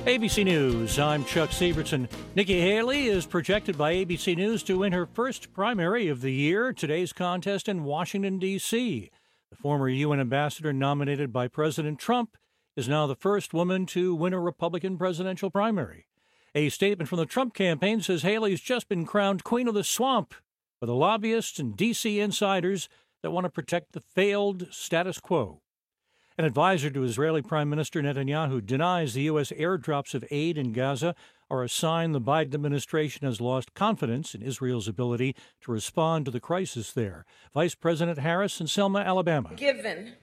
ABC News, I'm Chuck Sievertson. Nikki Haley is projected by ABC News to win her first primary of the year, today's contest in Washington, D.C. The former UN ambassador nominated by President Trump is now the first woman to win a Republican presidential primary. A statement from the Trump campaign says Haley's just been crowned Queen of the Swamp for the lobbyists and D.C. insiders that want to protect the failed status quo. An advisor to Israeli Prime Minister Netanyahu denies the U.S. airdrops of aid in Gaza are a sign the Biden administration has lost confidence in Israel's ability to respond to the crisis there. Vice President Harris in Selma, Alabama. Given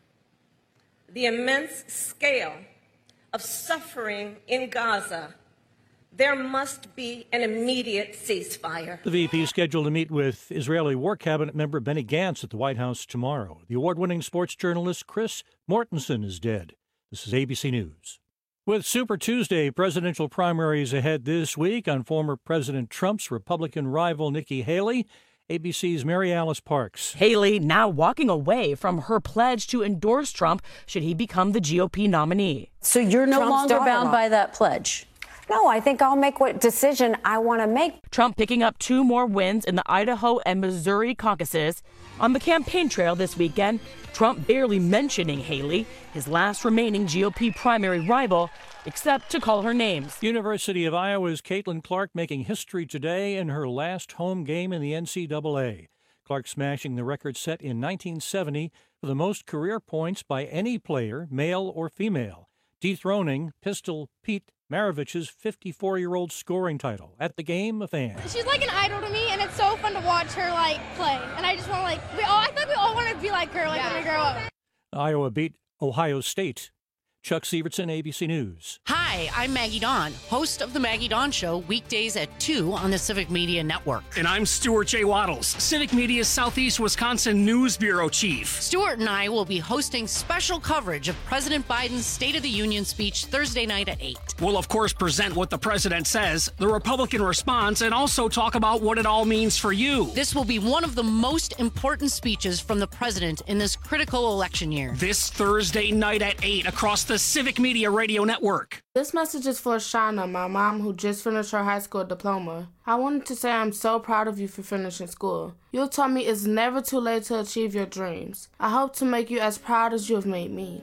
the immense scale of suffering in Gaza, there must be an immediate ceasefire. The VP is scheduled to meet with Israeli War Cabinet member Benny Gantz at the White House tomorrow. The award-winning sports journalist Chris Mortensen is dead. This is ABC News. With Super Tuesday presidential primaries ahead this week on former President Trump's Republican rival Nikki Haley, ABC's Mary Alice Parks. Haley now walking away from her pledge to endorse Trump should he become the GOP nominee. So you're no longer bound by that pledge? No, I think I'll make what decision I want to make. Trump picking up 2 more wins in the Idaho and Missouri caucuses. On the campaign trail this weekend, Trump barely mentioning Haley, his last remaining GOP primary rival, except to call her names. University of Iowa's Caitlin Clark making history today in her last home game in the NCAA. Clark smashing the record set in 1970 for the most career points by any player, male or female, dethroning Pistol Pete Maravich's 54-year-old scoring title. At the game, a fan. She's like an idol to me, and it's so fun to watch her play. And I just want to I think we all want to be like her when we grow up. Iowa beat Ohio State. Chuck Sievertson, ABC News. Hi, I'm Maggie Dawn, host of The Maggie Dawn Show, weekdays at 2 on the Civic Media Network. And I'm Stuart J. Waddles, Civic Media's Southeast Wisconsin News Bureau Chief. Stuart and I will be hosting special coverage of President Biden's State of the Union speech Thursday night at 8. We'll, of course, present what the president says, the Republican response, and also talk about what it all means for you. This will be one of the most important speeches from the president in this critical election year. This Thursday night at 8 across the Civic Media Radio Network. This message is for Shauna, my mom who just finished her high school diploma. I wanted to say I'm so proud of you for finishing school. You taught me it's never too late to achieve your dreams. I hope to make you as proud as you have made me.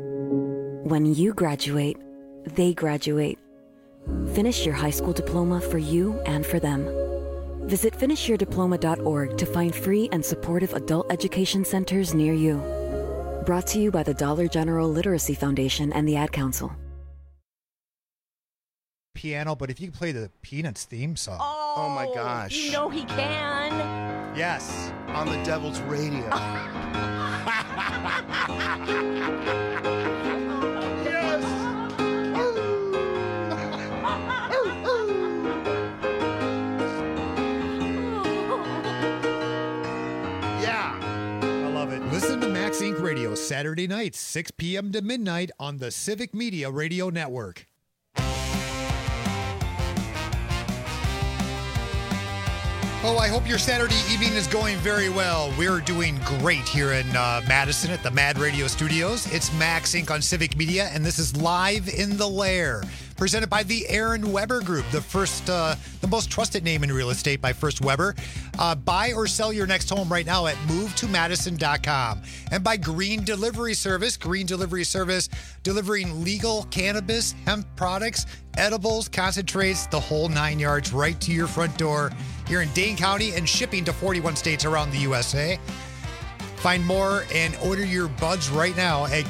When you graduate, they graduate. Finish your high school diploma for you and for them. Visit finishyourdiploma.org to find free and supportive adult education centers near you. Brought to you by the Dollar General Literacy Foundation and the Ad Council. Piano, but if you play the Peanuts theme song. Oh my gosh. You know he can. Yes. On the Devil's Radio. Listen to Max Inc. Radio Saturday nights, 6 p.m. to midnight on the Civic Media Radio Network. Oh, I hope your Saturday evening is going very well. We're doing great here in Madison at the Mad Radio Studios. It's Max Inc. on Civic Media, and this is Live in the Lair, presented by the Aaron Weber Group, the most trusted name in real estate by First Weber. Buy or sell your next home right now at movetomadison.com. And by Green Delivery Service. Green Delivery Service, delivering legal cannabis, hemp products, edibles, concentrates, the whole 9 yards right to your front door here in Dane County and shipping to 41 states around the USA. Find more and order your buds right now at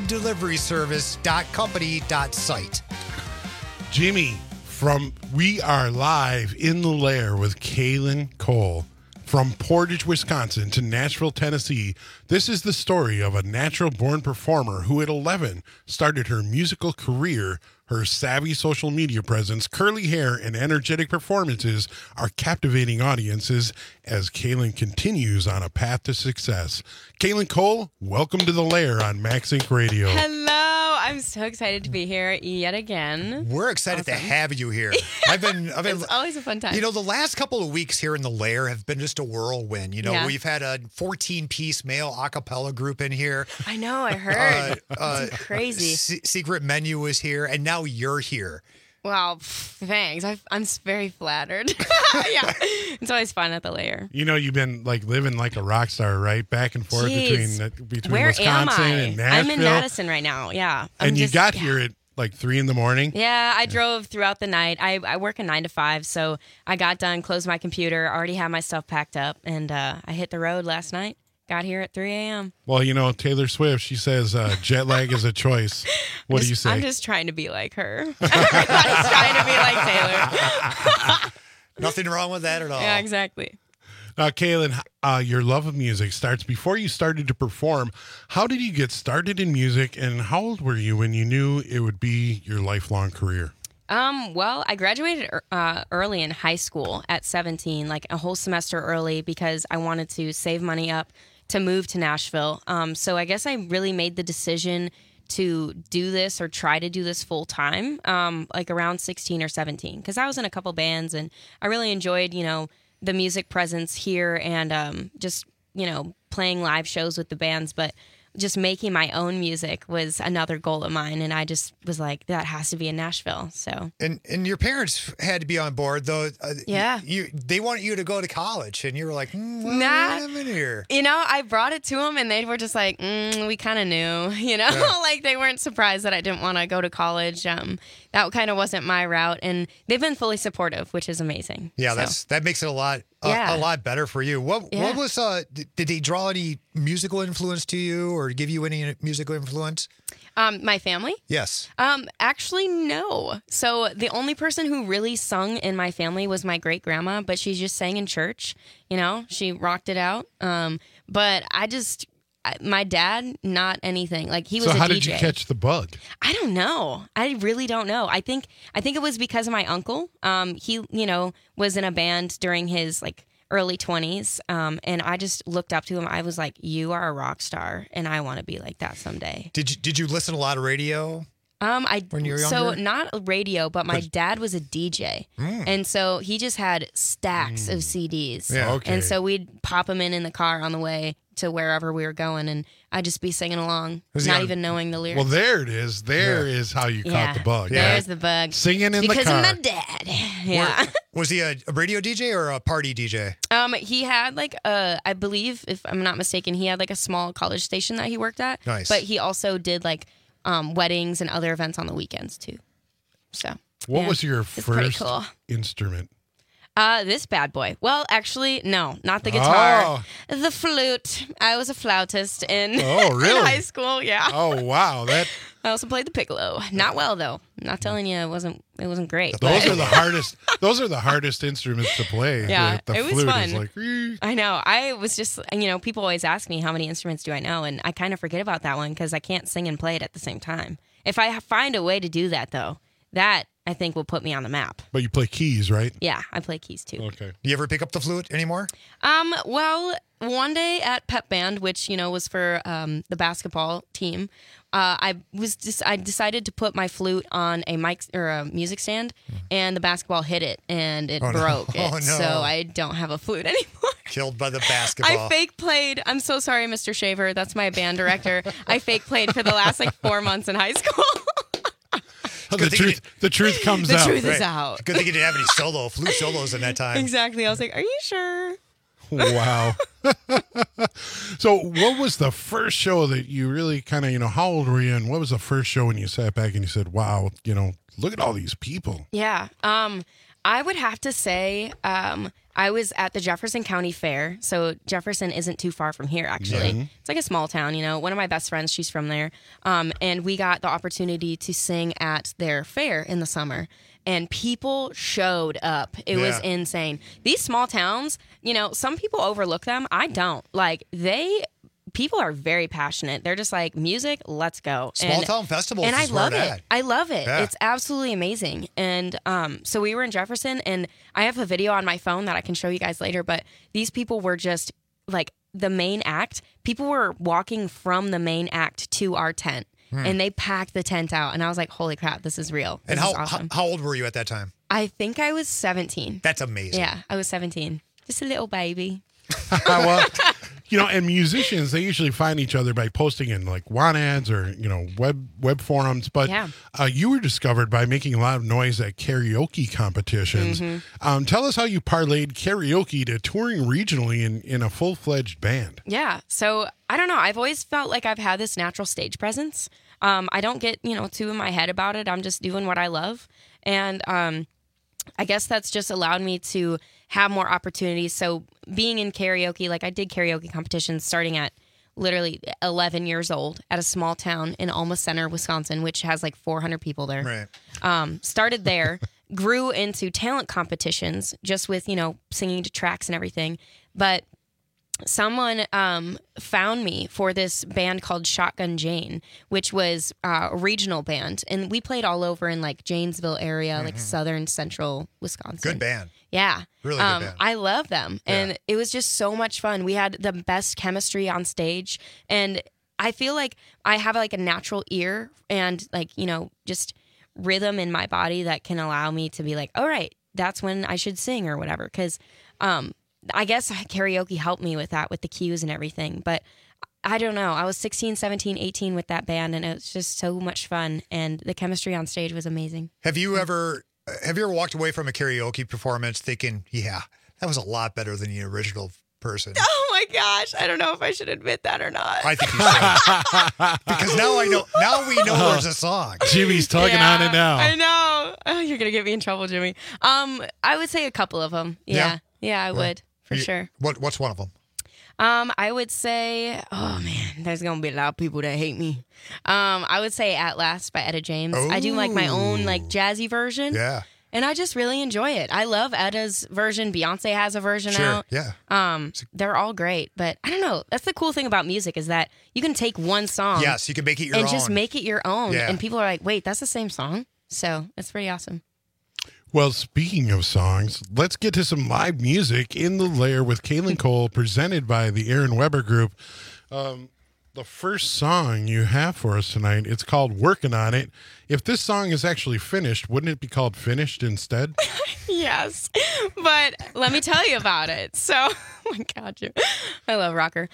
greendeliveryservice.company.site. Jimmy from We Are Live in the Lair with Kaylin Cole. From Portage, Wisconsin to Nashville, Tennessee, this is the story of a natural-born performer who at 11 started her musical career. Her savvy social media presence, curly hair, and energetic performances are captivating audiences as Kaylin continues on a path to success. Kaylin Cole, welcome to the Lair on Max Inc. Radio. Hello. I'm so excited to be here yet again. We're excited to have you here. It's always a fun time. You know, the last couple of weeks here in the Lair have been just a whirlwind. You know, Yeah. we've had a 14-piece male a cappella group in here. I know, I heard. It's crazy. Secret Menu was here, and now you're here. Well, thanks. I'm very flattered. Yeah, it's always fun at the Lair. You know, you've been like living like a rock star, right? Back and forth Jeez. between Where Wisconsin am I? and Nashville. I'm in Madison right now. Yeah, And you got here at like 3 a.m. Yeah, I drove throughout the night. I work a 9 to 5, so I got done, closed my computer, already had my stuff packed up, and I hit the road last night. Got here at 3 a.m. Well, you know, Taylor Swift, she says jet lag is a choice. What do you say? I'm just trying to be like her. Everybody's trying to be like Taylor. Nothing wrong with that at all. Yeah, exactly. Kaylin, your love of music starts before you started to perform. How did you get started in music, and how old were you when you knew it would be your lifelong career? Well, I graduated early in high school at 17, like a whole semester early, because I wanted to save money up to move to Nashville. So I guess I really made the decision to do this or try to do this full time, like around 16 or 17, because I was in a couple bands and I really enjoyed, you know, the music presence here and just, you know, playing live shows with the bands. But just making my own music was another goal of mine, and I just was like, that has to be in Nashville. So, and your parents had to be on board, though. Yeah, they wanted you to go to college, and you were like, nah, I'm in here. You know, I brought it to them, and they were just like, we kind of knew, you know, like they weren't surprised that I didn't want to go to college. That kind of wasn't my route, and they've been fully supportive, which is amazing. Yeah, that makes it a lot better for you. What was did they draw any musical influence to you or give you any musical influence? My family? Yes. Actually, no. So the only person who really sung in my family was my great grandma, but she just sang in church. You know, she rocked it out. But my dad, not anything. Like he was a DJ. So how did you catch the bug? I don't know. I really don't know. I think it was because of my uncle. He, you know, was in a band during his like early 20s, and I just looked up to him. I was like, "You are a rock star, and I want to be like that someday." Did you listen to a lot of radio? When you were younger? So not radio, but my dad was a DJ, and so he just had stacks of CDs. Yeah, okay. And so we'd pop them in the car on the way to wherever we were going, and I'd just be singing along, not even knowing the lyrics. Well, there it is. There is how you caught the bug. There's the bug. Singing in the car. Because of my dad. Yeah. Was he a radio DJ or a party DJ? He had like I believe, if I'm not mistaken, he had like a small college station that he worked at. Nice. But he also did like weddings and other events on the weekends too. So. What was your first cool instrument? This bad boy. Well, actually, no, not the guitar. Oh. The flute. I was a flautist in, really? in high school. Yeah. Oh, wow. I also played the piccolo. Not well though. I'm not telling you, it wasn't great. Those are the hardest. Those are the hardest instruments to play. Yeah, the it was flute fun. Is like, I know. I was just, you know, people always ask me how many instruments do I know, and I kind of forget about that one because I can't sing and play it at the same time. If I find a way to do that though, that I think will put me on the map. But you play keys, right? Yeah, I play keys too. Okay. Do you ever pick up the flute anymore? Well, one day at pep band, which, you know, was for the basketball team, I decided to put my flute on a mic or a music stand, and the basketball hit it and it broke it. Oh, no. So I don't have a flute anymore. Killed by the basketball. I fake played. I'm so sorry, Mr. Shaver. That's my band director. I fake played for the last like 4 months in high school. The truth comes The out. truth is out. Good thing you didn't have any flute solos in that time. Exactly. I was like, are you sure? Wow. So what was the first show that you really kind of, you know, how old were you and what was the first show when you sat back and you said, wow, you know, look at all these people? Yeah. I would have to say I was at the Jefferson County Fair. So Jefferson isn't too far from here, actually. Mm-hmm. It's like a small town, you know. One of my best friends, she's from there. And we got the opportunity to sing at their fair in the summer. And people showed up. It was insane. These small towns, you know, some people overlook them. I don't. Like, people are very passionate. They're just like, music, let's go. Small town festivals. And I love it. I love it. Yeah. It's absolutely amazing. And so we were in Jefferson, and I have a video on my phone that I can show you guys later. But these people were just like the main act. People were walking from the main act to our tent. and they packed the tent out. And I was like, holy crap, this is real. This And is awesome. how old were you at that time? I think I was 17. That's amazing. Yeah, I was 17. Just a little baby. Well, and musicians, they usually find each other by posting in like want ads or, web forums. But you were discovered by making a lot of noise at karaoke competitions. Mm-hmm. Tell us how you parlayed karaoke to touring regionally in a full-fledged band. Yeah. So I don't know. I've always felt like I've had this natural stage presence. I don't get, too in my head about it. I'm just doing what I love. And I guess that's just allowed me to have more opportunities. So being in karaoke, like I did karaoke competitions starting at literally 11 years old at a small town in Alma Center, Wisconsin, which has like 400 people there. Right. Started there, grew into talent competitions just with, singing to tracks and everything. But someone found me for this band called Shotgun Jane, which was a regional band. And we played all over in like Janesville area, like southern central Wisconsin. Good band. Yeah. Really good band. I love them. And it was just so much fun. We had the best chemistry on stage. And I feel like I have like a natural ear and like, just rhythm in my body that can allow me to be like, all right, that's when I should sing or whatever. Because I guess karaoke helped me with that, with the cues and everything. But I don't know. I was 16, 17, 18 with that band, and it was just so much fun. And the chemistry on stage was amazing. Have you ever walked away from a karaoke performance thinking, yeah, that was a lot better than the original person? Oh my gosh. I don't know if I should admit that or not. I think you should. Because now we know there's a song. Jimmy's talking on it now. I know. Oh, you're going to get me in trouble, Jimmy. I would say a couple of them. Yeah, I would. For sure. What's one of them? I would say, oh man, there's going to be a lot of people that hate me. I would say At Last by Etta James. I do like my own like jazzy version. Yeah. And I just really enjoy it. I love Etta's version. Beyonce has a version out. Yeah. They're all great. But I don't know. That's the cool thing about music is that you can take one song. Yes, you can make it your own. And just make it your own. Yeah. And people are like, wait, that's the same song? So it's pretty awesome. Well, speaking of songs, let's get to some live music in the Lair with Kaylin Cole, presented by the Aaron Weber Group. The first song you have for us tonight, it's called Working on It. If this song is actually finished, wouldn't it be called Finished instead? Yes, but let me tell you about it. So, oh my God, I love rocker.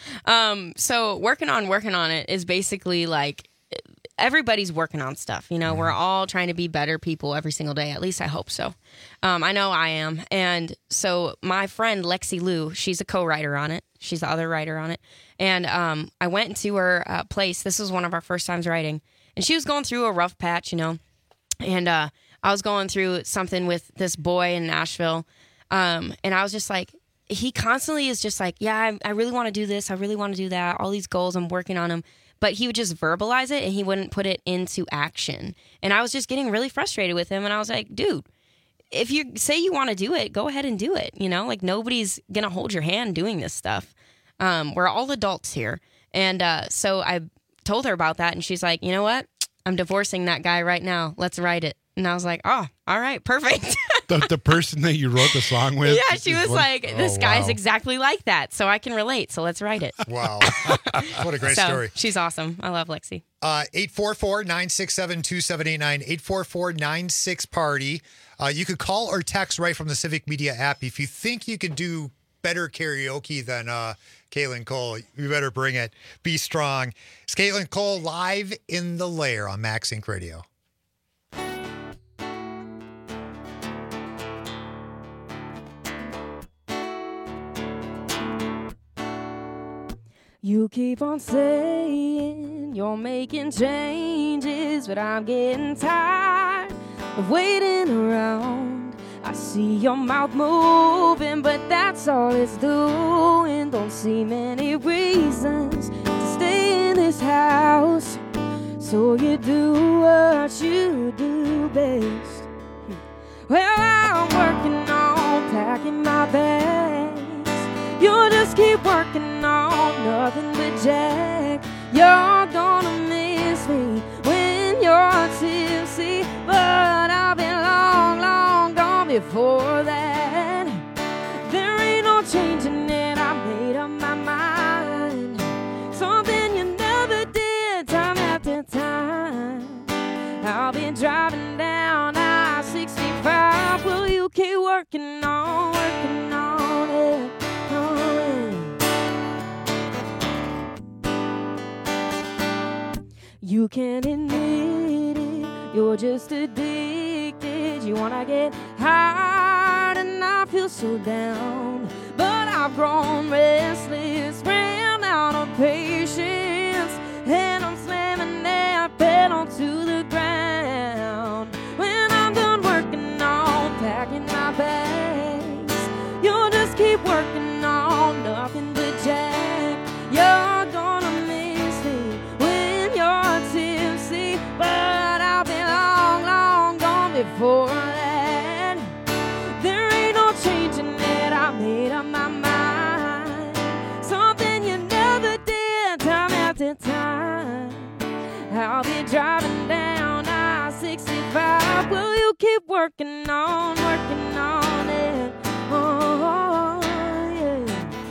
So working on it is basically like everybody's working on stuff. We're all trying to be better people every single day. At least I hope so. I know I am. And so my friend Lexi Lou, she's a co-writer on it. She's the other writer on it. And I went into her place. This was one of our first times writing. And she was going through a rough patch, And I was going through something with this boy in Nashville. And I was just like, he constantly is just like, yeah, I really want to do this. I really want to do that. All these goals, I'm working on them. But he would just verbalize it and he wouldn't put it into action. And I was just getting really frustrated with him. And I was like, dude, if you say you want to do it, go ahead and do it. Like nobody's going to hold your hand doing this stuff. We're all adults here. And so I told her about that. And she's like, you know what? I'm divorcing that guy right now. Let's write it. And I was like, oh, all right, perfect. The person that you wrote the song with? Yeah, she was like, this guy's exactly like that. So I can relate. So let's write it. Wow. What a great story. She's awesome. I love Lexi. 844-967-2789, 844-96-PARTY. You could call or text right from the Civic Media app. If you think you can do better karaoke than Kaylin Cole, you better bring it. Be strong. It's Kaylin Cole live in the Lair on Max Inc. Radio. You keep on saying you're making changes, but I'm getting tired of waiting around. I see your mouth moving, but that's all it's doing. Don't see many reasons to stay in this house, so you do what you do best. Well, I'm working on packing my bags. You'll just keep working on nothing but Jack. You're gonna miss me when you're tipsy, but I've been long, long gone before that. There ain't no changing it, I made up my mind. Something you never did time after time. You can't admit it, you're just addicted. You wanna get high and I feel so down, but I've grown restless, ran out of patience, and I'm slamming that pedal to the ground. When I'm done working on packing my bags, you'll just keep working on nothing but jack. You're gonna miss me when you're tipsy, but I'll be long, long gone before that. There ain't no changing it, I made up my mind. Something you never did, time after time. I'll be driving down I-65. Will you keep working on it? Oh, yeah.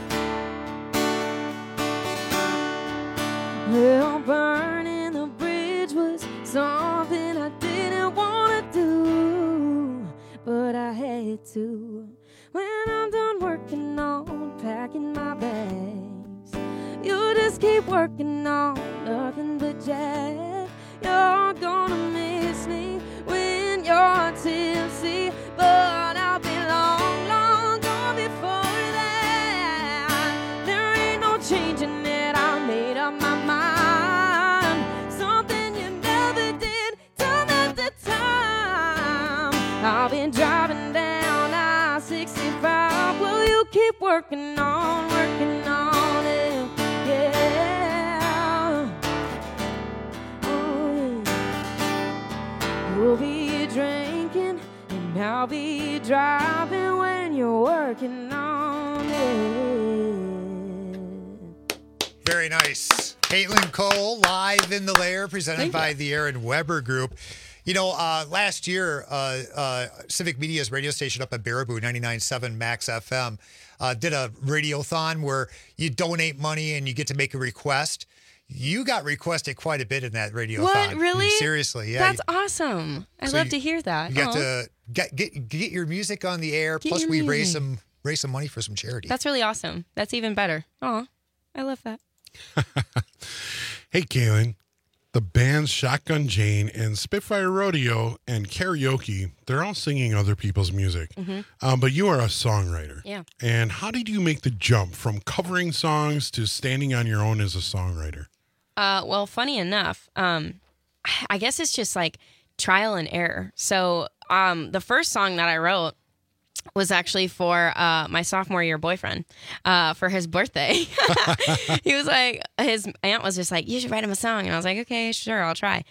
Well, burning the bridge was something I didn't want to do, but I had to. When I'm done working on packing my bags, you just keep working on nothing but jack. You're gonna miss me when you're tipsy, but I'll be long, long gone before that. There ain't no changing it, I made up my mind. Something you never did, time after time. I've been driving down I-65. Will you keep working on it? Yeah. Oh, yeah. You'll be drinking and I'll be driving when you're working on it. Very nice. Caitlin Cole, live in the lair, presented by the Aaron Weber Group. You know, last year, Civic Media's radio station up at Baraboo, 99.7 Max FM, did a radiothon where you donate money and you get to make a request. You got requested quite a bit in that radiothon. What, really? Seriously, yeah. That's awesome. I love to hear that. You got to get your music on the air. Plus, we raise some money for some charity. That's really awesome. That's even better. Oh, I love that. Hey, Kaylin. The bands Shotgun Jane and Spitfire Rodeo and Karaoke, they're all singing other people's music. Mm-hmm. But you are a songwriter. Yeah. And how did you make the jump from covering songs to standing on your own as a songwriter? Well, funny enough, I guess it's just like trial and error. So the first song that I wrote was actually for my sophomore year boyfriend for his birthday. He was like, his aunt was just like, you should write him a song. And I was like, okay, sure, I'll try.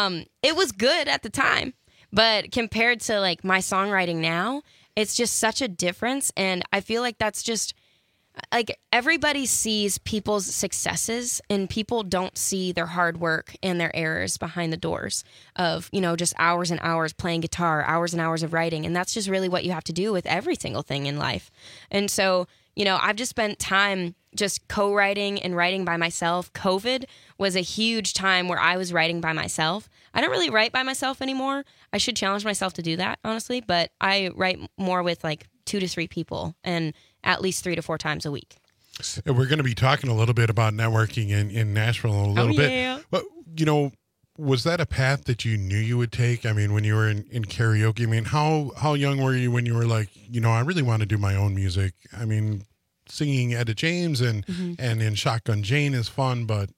It was good at the time, but compared to like my songwriting now, it's just such a difference. And I feel like that's just like everybody sees people's successes and people don't see their hard work and their errors behind the doors of, you know, just hours and hours playing guitar, hours and hours of writing. And that's just really what you have to do with every single thing in life. And so, you know, I've just spent time just co-writing and writing by myself. COVID was a huge time where I was writing by myself. I don't really write by myself anymore. I should challenge myself to do that, honestly, but I write more with like 2 to 3 people and at least 3 to 4 times a week. And we're going to be talking a little bit about networking in Nashville in a little bit. But, you know, was that a path that you knew you would take? I mean, when you were in karaoke, I mean, how young were you when you were like, you know, I really want to do my own music? I mean, singing Etta James and in Shotgun Jane is fun, but...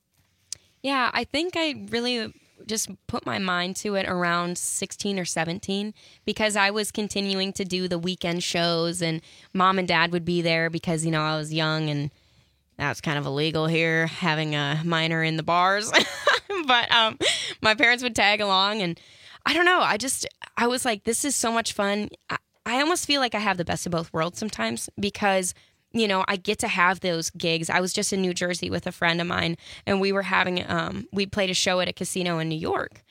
Yeah, I think I really just put my mind to it around 16 or 17 because I was continuing to do the weekend shows and mom and dad would be there because, you know, I was young and that's kind of illegal here, having a minor in the bars. But my parents would tag along and I don't know. I was like, this is so much fun. I almost feel like I have the best of both worlds sometimes because you know, I get to have those gigs. I was just in New Jersey with a friend of mine, and we were having, we played a show at a casino in New York.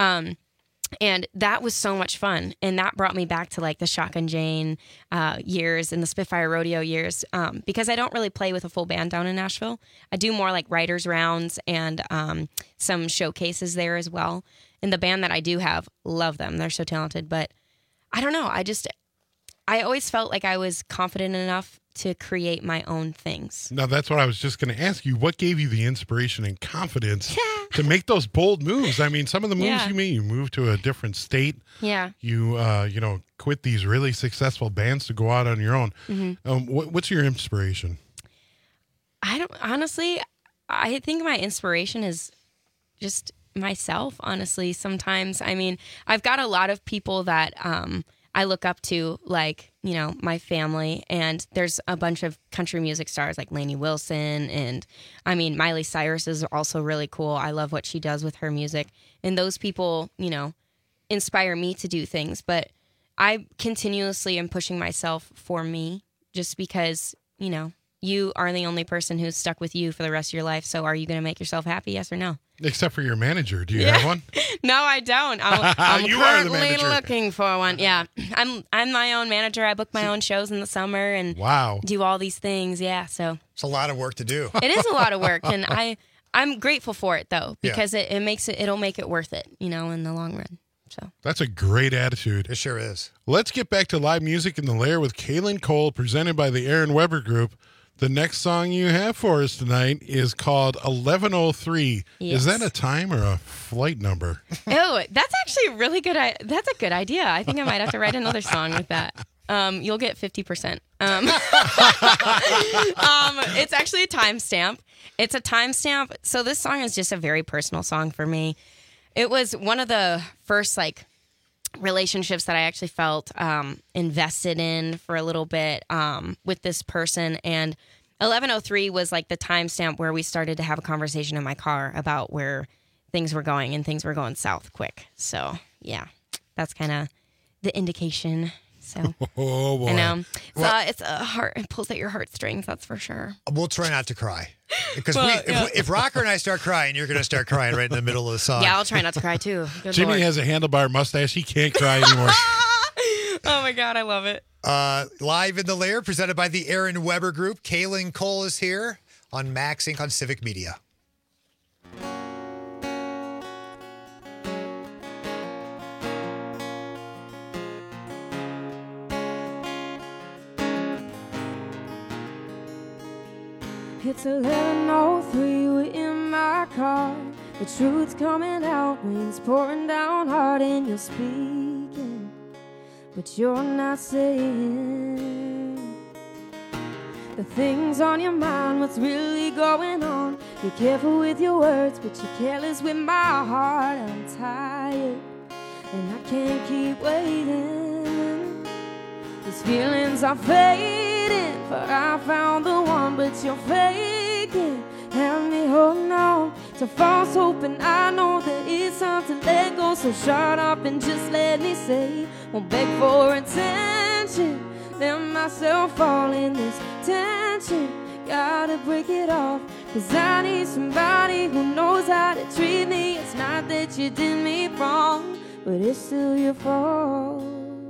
And that was so much fun. And that brought me back to like the Shotgun Jane years and the Spitfire Rodeo years because I don't really play with a full band down in Nashville. I do more like writers' rounds and some showcases there as well. And the band that I do have, love them. They're so talented. But I don't know. I always felt like I was confident enough to create my own things. Now, that's what I was just going to ask you. What gave you the inspiration and confidence to make those bold moves? I mean, some of the moves you made, you moved to a different state. Yeah. You, quit these really successful bands to go out on your own. What's your inspiration? I think my inspiration is just myself, honestly. Sometimes, I mean, I've got a lot of people that I look up to, like, my family, and there's a bunch of country music stars like Lainey Wilson, and I mean, Miley Cyrus is also really cool. I love what she does with her music, and those people, inspire me to do things, but I continuously am pushing myself for me, just because, you are the only person who's stuck with you for the rest of your life. So are you going to make yourself happy? Yes or no? Except for your manager. Do you have one? No, I don't. I'm You are the currently manager. looking for one. Yeah. I'm my own manager. I book my own shows in the summer and do all these things. Yeah. So it's a lot of work to do. It is a lot of work. And I'm grateful for it, though, because it'll make it worth it, in the long run. So that's a great attitude. It sure is. Let's get back to live music in the Lair with Kaylin Cole, presented by the Aaron Weber Group. The next song you have for us tonight is called 1103. Yes. Is that a time or a flight number? Oh, that's actually really good. That's a good idea. I think I might have to write another song with that. You'll get 50%. It's actually a timestamp. It's a timestamp. So this song is just a very personal song for me. It was one of the first, relationships that I actually felt invested in for a little bit with this person, and 1103 was the timestamp where we started to have a conversation in my car about where things were going, and things were going south quick. So yeah, that's kind of the indication. So oh boy, I know it's a heart. It pulls at your heartstrings. That's for sure. We'll try not to cry, because if Rocker and I start crying, you're going to start crying right in the middle of the song. Yeah, I'll try not to cry too. Good Jimmy Lord. has a handlebar mustache. He can't cry anymore. Oh my God, I love it. Live in the Lair, presented by the Aaron Weber Group. Kaylin Cole is here on Max Inc. on Civic Media. It's 11:03, we're in my car. The truth's coming out, rain's pouring down hard, and you're speaking, but you're not saying the things on your mind, what's really going on. You're careful with your words, but you're careless with my heart. I'm tired, and I can't keep waiting. These feelings are fading, but I found the one, but you're faking. Have me holding on to false hope, and I know that it's time to let go. So shut up and just let me say, won't beg for attention. Let myself fall in this tension. Gotta break it off, 'cause I need somebody who knows how to treat me. It's not that you did me wrong, but it's still your fault.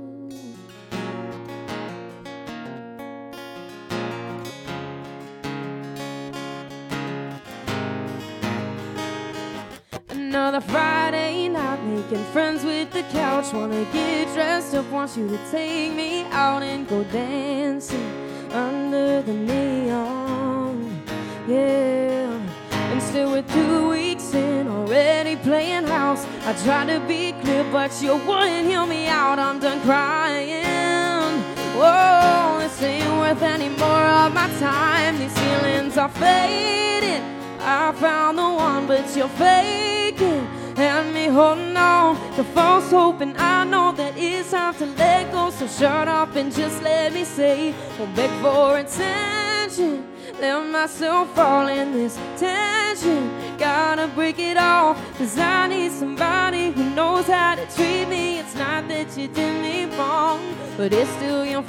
Another Friday night, making friends with the couch. Wanna get dressed up, want you to take me out and go dancing under the neon. Yeah, and still we're 2 weeks in, already playing house. I tried to be clear, but you wouldn't hear me out. I'm done crying. Whoa, this ain't worth any more of my time. These feelings are fading. I found the one, but you're faking. And me holding on to false hope, and I know that it's time to let go. So shut up and just let me say, won't beg for attention. Let myself fall in this tension. Gotta break it off, 'cause I need somebody who knows how to treat me. It's not that you did me wrong, but it's still your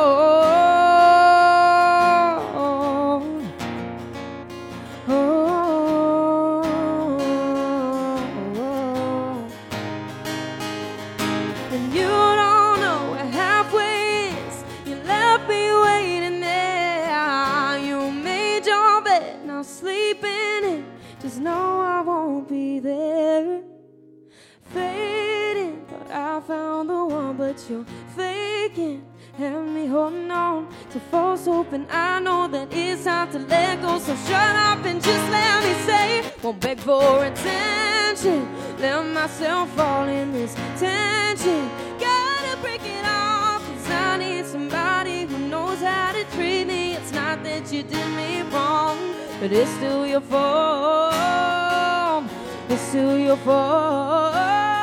fault. And you don't know where halfway is. You left me waiting there. You made your bed, now sleep in it. Just know I won't be there. Fading, but I found the one, but you're faking. have me holding on to false hope, and I know that it's time to let go. So shut up and just let me say, won't beg for attention, let myself fall in this tension. Gotta break it off, 'cause I need somebody who knows how to treat me. It's not that you did me wrong, but it's still your fault. It's still your fault.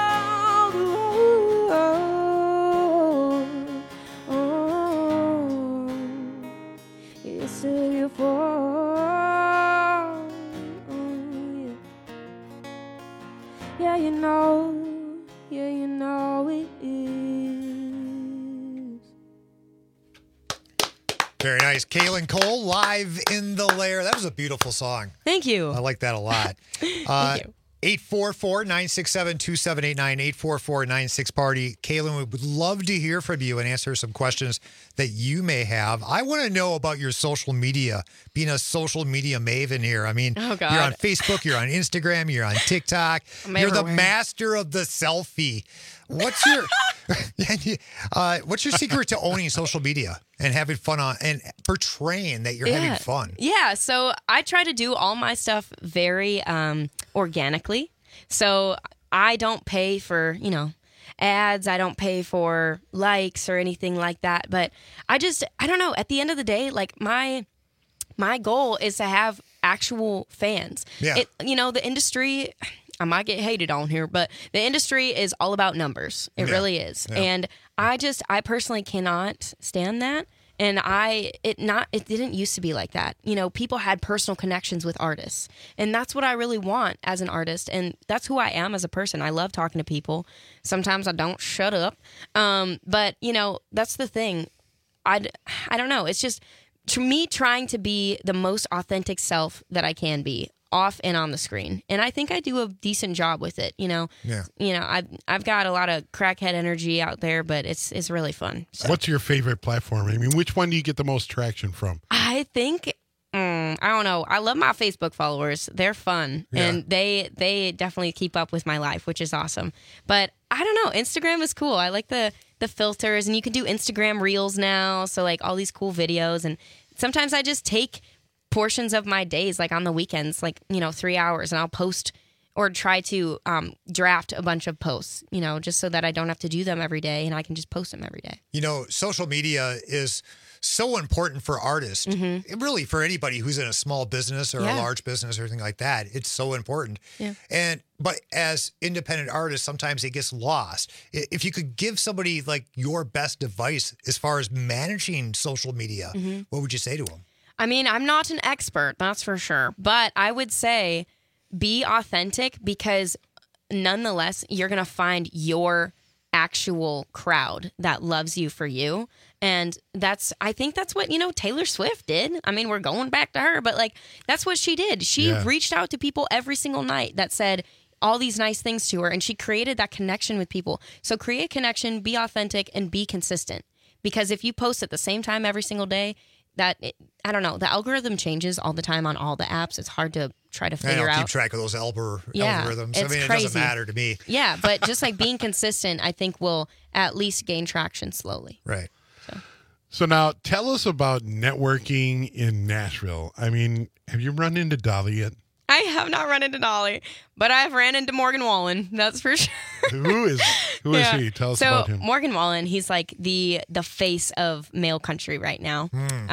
It's still your fault. Yeah, you know. Yeah, you know it is. Very nice. Kaylin Cole, Live in the Lair. That was a beautiful song. Thank you. I like that a lot. Thank you. 844-967-2789, 844-96-PARTY. Kaylin, we would love to hear from you and answer some questions that you may have. I want to know about your social media, being a social media maven here. I mean, Oh, God. you're on Facebook, you're on Instagram, you're on TikTok. I'm You're the everywhere. master of the selfie. What's your what's your secret to owning social media and having fun on and portraying that you're having fun? Yeah, so I try to do all my stuff very organically. So I don't pay for, ads. I don't pay for likes or anything like that. But I don't know. At the end of the day, like my goal is to have actual fans. Yeah. The industry, I might get hated on here, but the industry is all about numbers. It really is. Yeah. And I personally cannot stand that. And it didn't used to be like that. People had personal connections with artists. And that's what I really want as an artist. And that's who I am as a person. I love talking to people. Sometimes I don't shut up. But, that's the thing. I don't know. It's just to me trying to be the most authentic self that I can be, off and on the screen. And I think I do a decent job with it, Yeah. I've got a lot of crackhead energy out there, but it's really fun. So. What's your favorite platform? I mean, which one do you get the most traction from? I think I don't know. I love my Facebook followers. They're fun. Yeah. And they definitely keep up with my life, which is awesome. But I don't know. Instagram is cool. I like the filters, and you can do Instagram Reels now, so like all these cool videos. And sometimes I just take portions of my days, like on the weekends, like 3 hours, and I'll post or try to draft a bunch of posts, just so that I don't have to do them every day and I can just post them every day. Social media is so important for artists, really for anybody who's in a small business or a large business or anything like that. It's so important. Yeah. But as independent artists, sometimes it gets lost. If you could give somebody like your best advice as far as managing social media, what would you say to them? I mean, I'm not an expert, that's for sure. But I would say be authentic, because nonetheless, you're going to find your actual crowd that loves you for you. And I think that's what, Taylor Swift did. I mean, we're going back to her, but like, that's what she did. She reached out to people every single night that said all these nice things to her, and she created that connection with people. So create connection, be authentic, and be consistent. Because if you post at the same time every single day, I don't know, the algorithm changes all the time on all the apps. It's hard to try to figure out. I don't keep track of those algorithms. It's It crazy. doesn't matter to me. Yeah, but just like being consistent, I think will at least gain traction slowly. Right. So now tell us about networking in Nashville. I mean, have you run into Dolly yet? I have not run into Dolly, but I've ran into Morgan Wallen. That's for sure. Who is he? Tell us about him. Morgan Wallen, he's like the face of male country right now.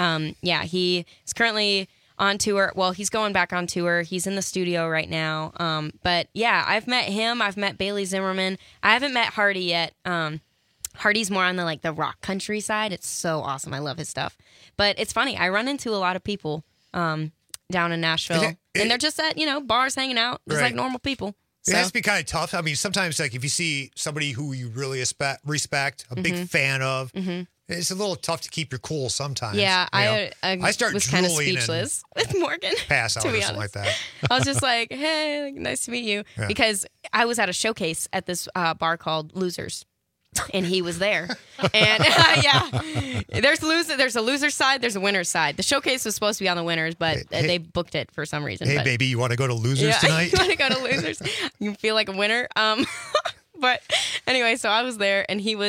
He is currently on tour. Well, he's going back on tour. He's in the studio right now. But yeah, I've met him. I've met Bailey Zimmerman. I haven't met Hardy yet. Hardy's more on the rock country side. It's so awesome. I love his stuff. But it's funny. I run into a lot of people down in Nashville, and they're just at bars hanging out, just like normal people. It has to be kind of tough. I mean, sometimes like if you see somebody who you really respect, a big fan of, it's a little tough to keep your cool sometimes. Yeah, I start was kind of drooling and speechless with Morgan. Pass out to or be something honest. like that. I was just like, hey, nice to meet you. Yeah. Because I was at a showcase at this bar called Losers. And he was there. And there's a loser side, there's a winner's side. The showcase was supposed to be on the winners, but they booked it for some reason. Hey, baby, you want to go to Losers tonight? You want to go to Losers? You feel like a winner. But anyway, so I was there, and he was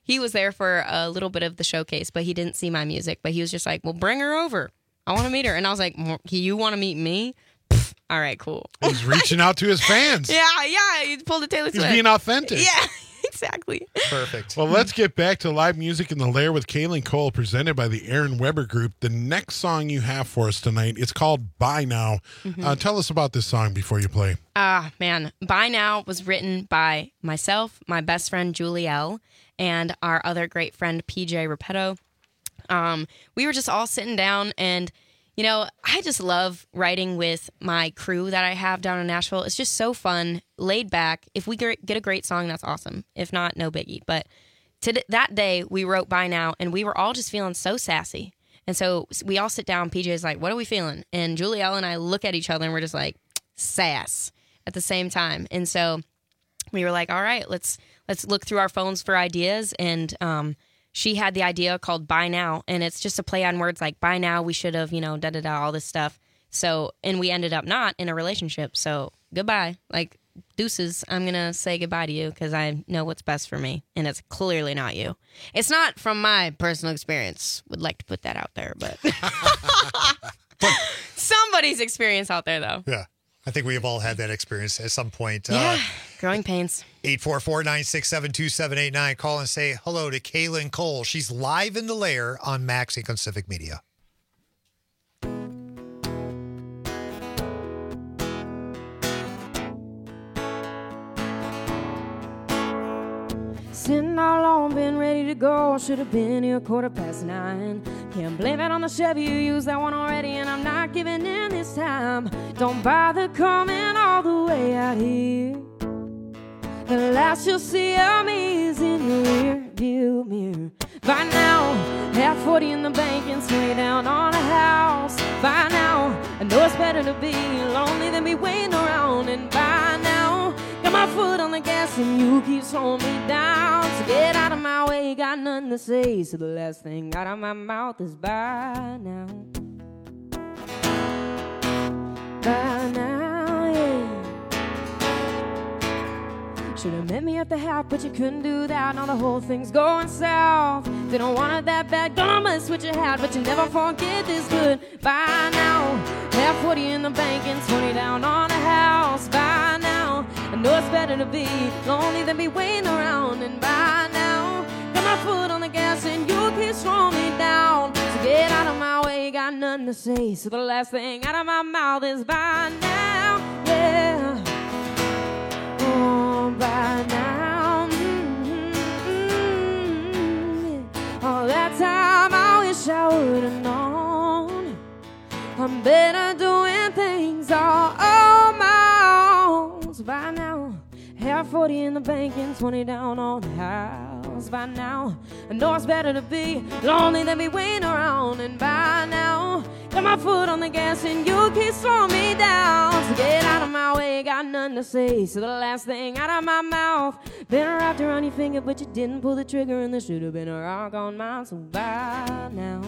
he was there for a little bit of the showcase, but he didn't see my music. But he was just like, well, bring her over. I want to meet her. And I was like, you want to meet me? Pfft, all right, cool. He's reaching out to his fans. Yeah, he pulled a Taylor Swift. He's being authentic. Yeah, exactly. Perfect. Well, let's get back to live music in the Lair with Kaylin Cole, presented by the Aaron Weber Group. The next song you have for us tonight, it's called Bye Now. Tell us about this song before you play. Man, Bye Now was written by myself, my best friend Julie L., and our other great friend PJ Repetto. We were just all sitting down, and I just love writing with my crew that I have down in Nashville. It's just so fun, laid back. If we get a great song, that's awesome. If not, no biggie. But that day, we wrote Bye Now, and we were all just feeling so sassy. And so we all sit down. PJ's like, what are we feeling? And Julie L. and I look at each other, and we're just like, sass at the same time. And so we were like, all right, let's look through our phones for ideas. And she had the idea called Bye Now, and it's just a play on words like bye now, we should have, da-da-da, all this stuff. So, and we ended up not in a relationship. So goodbye, like deuces. I'm going to say goodbye to you because I know what's best for me. And it's clearly not you. It's not from my personal experience. Would like to put that out there, but somebody's experience out there though. Yeah. I think we have all had that experience at some point. Yeah, growing pains. 844-967-2789. Call and say hello to Kaylin Cole. She's live in the Lair on Max Inc. on Civic Media. Sitting all alone, been ready to go. Should have been here 9:15. Can't blame it on the Chevy, you used that one already, and I'm not giving in this time. Don't bother coming all the way out here. The last you'll see of me is in your rear view mirror. By now, have 40 in the bank and sway down on a house. By now, I know it's better to be lonely than be waiting around. And by now, got my foot on the gas and you keep slowing me down. So get out of my way, got nothing to say. So the last thing out of my mouth is bye now. Bye now, yeah. Should've met me at the house, but you couldn't do that. Now the whole thing's going south. Didn't want it that bad, gonna mess with your hat, but you never forget this good. Bye now, have 40 in the bank and 20 down on a house. Bye now, I know it's better to be lonely than be waiting around. And by now, got my foot on the gas and you keep slowing me down. So get out of my way, got nothing to say. So the last thing out of my mouth is bye now, yeah. Oh, bye now. All that time I wish I would've known I'm better doing things all on my own. So by now, have 40 in the bank and 20 down on the house. By now, I know it's better to be lonely than be waiting around. And by now, got my foot on the gas and you keep slowing me down. So get out of my way, got nothing to say. So the last thing out of my mouth, been wrapped around your finger, but you didn't pull the trigger, and there should have been a rock on mine. So bye now.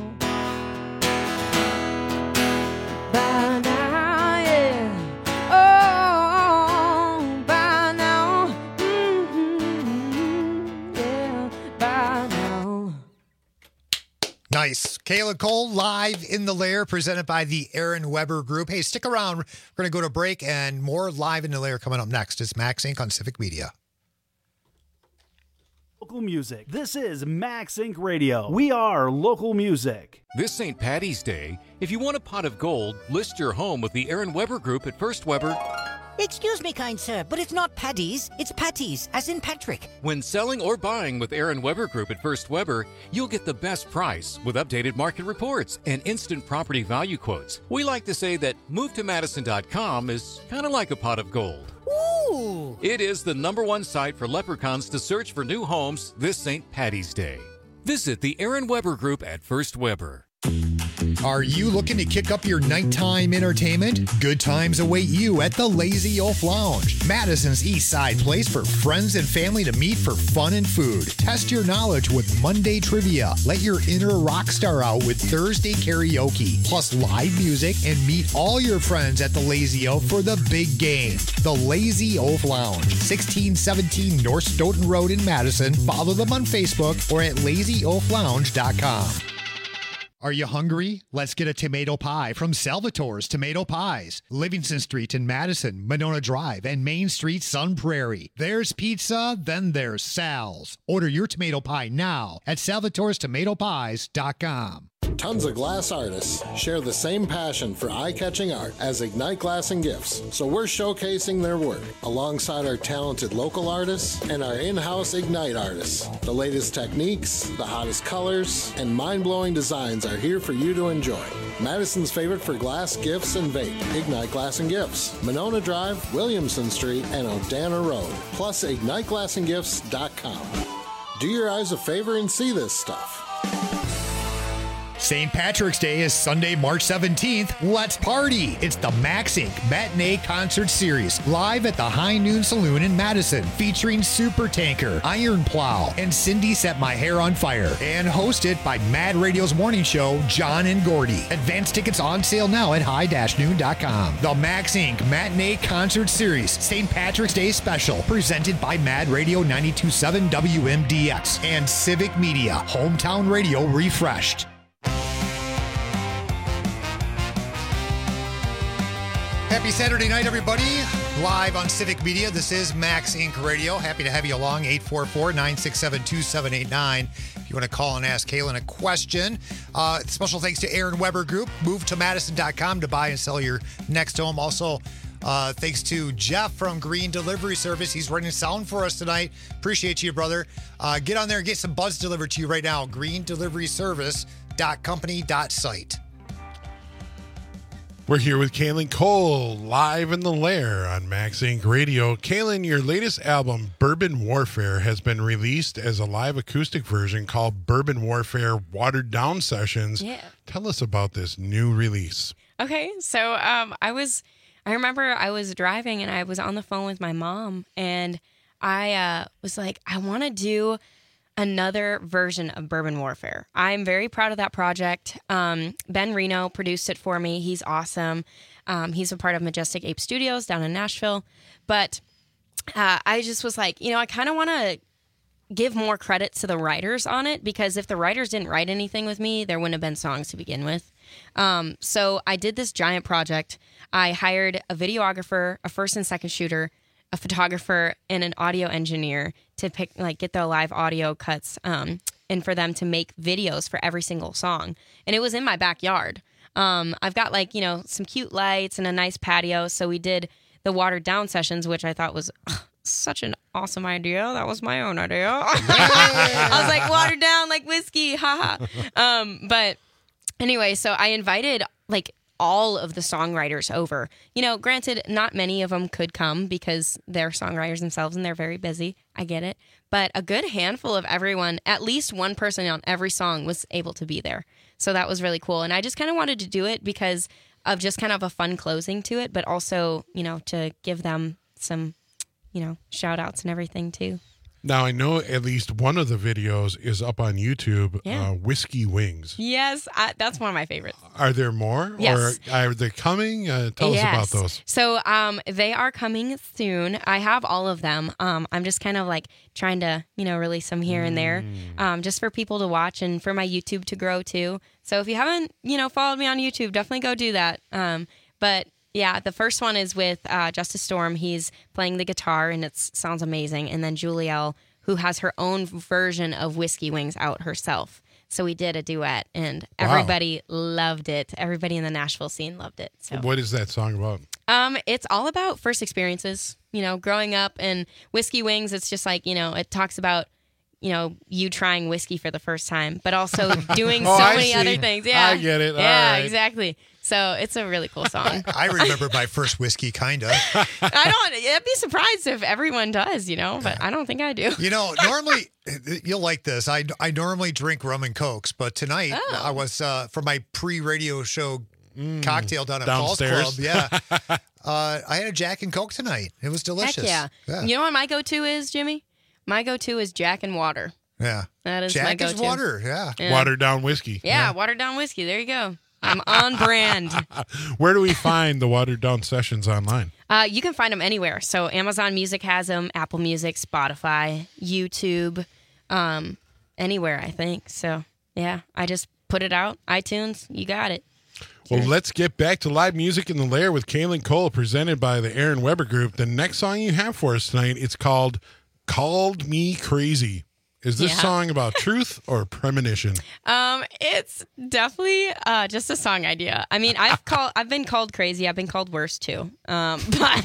Bye now, yeah. Oh, bye now. Yeah, bye now. Nice. Kaylin Cole live in the Lair, presented by the Aaron Weber Group. Hey, stick around. We're going to go to break, and more live in the Lair coming up next. It's Max Inc. on Civic Media. Local music. This is Max Inc. Radio. We are local music. This St. Paddy's Day, if you want a pot of gold, list your home with the Aaron Weber Group at First Weber. Excuse me, kind sir, but it's not Paddy's, it's Patties, as in Patrick. When selling or buying with Aaron Weber Group at First Weber, you'll get the best price with updated market reports and instant property value quotes. We like to say that MoveToMadison.com is kind of like a pot of gold. Ooh! It is the #1 site for leprechauns to search for new homes this St. Paddy's Day. Visit the Aaron Weber Group at First Weber. Are you looking to kick up your nighttime entertainment? Good times await you at the Lazy Oaf Lounge, Madison's East Side place for friends and family to meet for fun and food. Test your knowledge with Monday trivia. Let your inner rock star out with Thursday karaoke, plus live music, and meet all your friends at the Lazy Oaf for the big game. The Lazy Oaf Lounge, 1617 North Stoughton Road in Madison. Follow them on Facebook or at lazyoaflounge.com. Are you hungry? Let's get a tomato pie from Salvatore's Tomato Pies. Livingston Street in Madison, Monona Drive, and Main Street, Sun Prairie. There's pizza, then there's Sal's. Order your tomato pie now at salvatorestomatopies.com. Tons of glass artists share the same passion for eye-catching art as Ignite Glass and Gifts, so we're showcasing their work alongside our talented local artists and our in-house Ignite artists. The latest techniques, the hottest colors, and mind-blowing designs are here for you to enjoy. Madison's favorite for glass, gifts, and vape, Ignite Glass and Gifts, Monona Drive, Williamson Street, and Odana Road, plus IgniteGlassandGifts.com. Do your eyes a favor and see this stuff. St. Patrick's Day is Sunday, March 17th. Let's party! It's the Max Inc. Matinee Concert Series, live at the High Noon Saloon in Madison, featuring Super Tanker, Iron Plow, and Cindy Set My Hair on Fire, and hosted by Mad Radio's morning show, John and Gordy. Advance tickets on sale now at high-noon.com. The Max Inc. Matinee Concert Series, St. Patrick's Day Special, presented by Mad Radio 92.7 WMDX and Civic Media, Hometown Radio refreshed. Happy Saturday night, everybody. Live on Civic Media. This is Max Inc. Radio. Happy to have you along. 844-967-2789. If you want to call and ask Kaylin a question. Special thanks to Aaron Weber Group. Move to Madison.com to buy and sell your next home. Also, thanks to Jeff from Green Delivery Service. He's running sound for us tonight. Appreciate you, brother. Get on there and get some buds delivered to you right now. greendeliveryservice.company.site. We're here with Kaylin Cole, live in the lair on Max Inc. Radio. Kaylin, your latest album, Bourbon Warfare, has been released as a live acoustic version called Bourbon Warfare Watered Down Sessions. Yeah. Tell us about this new release. Okay, so I remember I was driving and I was on the phone with my mom, and I was like, I want to do another version of Bourbon Warfare. I'm very proud of that project. Ben Reno produced it for me. He's awesome. He's a part of Majestic Ape Studios down in Nashville. But I just was like, I kind of want to give more credit to the writers on it, because if the writers didn't write anything with me, there wouldn't have been songs to begin with. So I did this giant project. I hired a videographer, a first and second shooter, a photographer, and an audio engineer to get the live audio cuts, and for them to make videos for every single song. And it was in my backyard. I've got some cute lights and a nice patio. So we did the watered down sessions, which I thought was such an awesome idea. That was my own idea. I was like, watered down like whiskey, haha. But anyway, so I invited all of the songwriters over. Granted, not many of them could come because they're songwriters themselves and they're very busy. I get it. But a good handful of everyone, at least one person on every song, was able to be there. So that was really cool. And I just kind of wanted to do it because of just kind of a fun closing to it, but also, to give them some, shout outs and everything too. Now, I know at least one of the videos is up on YouTube, Whiskey Wings. Yes, that's one of my favorites. Are there more? Yes. Or are they coming? Tell us about those. So they are coming soon. I have all of them. I'm just kind of trying to, release them here and there, just for people to watch and for my YouTube to grow too. So if you haven't, followed me on YouTube, definitely go do that. But yeah, the first one is with Justice Storm. He's playing the guitar, and it sounds amazing. And then Julielle, who has her own version of Whiskey Wings out herself. So we did a duet, and everybody loved it. Everybody in the Nashville scene loved it. So what is that song about? It's all about first experiences, growing up. And Whiskey Wings, it's just it talks about, you trying whiskey for the first time, but also doing so many other things. Yeah, I get it. Yeah, right. Exactly. So it's a really cool song. I remember my first whiskey, kind of. I'd be surprised if everyone does, but I don't think I do. Normally, you'll like this. I normally drink rum and Cokes, but tonight I was, for my pre-radio show cocktail down at Paul's Club. Yeah. I had a Jack and Coke tonight. It was delicious. Heck yeah. You know what my go-to is, Jimmy? My go-to is Jack and water. Yeah. That is Jack my go-to. is water, yeah. Watered down whiskey. Yeah, watered down whiskey. There you go. I'm on brand. Where do we find the watered down sessions online? You can find them anywhere. So Amazon Music has them, Apple Music, Spotify, YouTube, anywhere, I think. So, yeah, I just put it out. iTunes, you got it. Well, let's get back to live music in the Lair with Kaylin Cole, presented by the Aaron Weber Group. The next song you have for us tonight, it's called Called Me Crazy. Is this song about truth or premonition? It's definitely just a song idea. I mean, I've been called crazy. I've been called worse too. But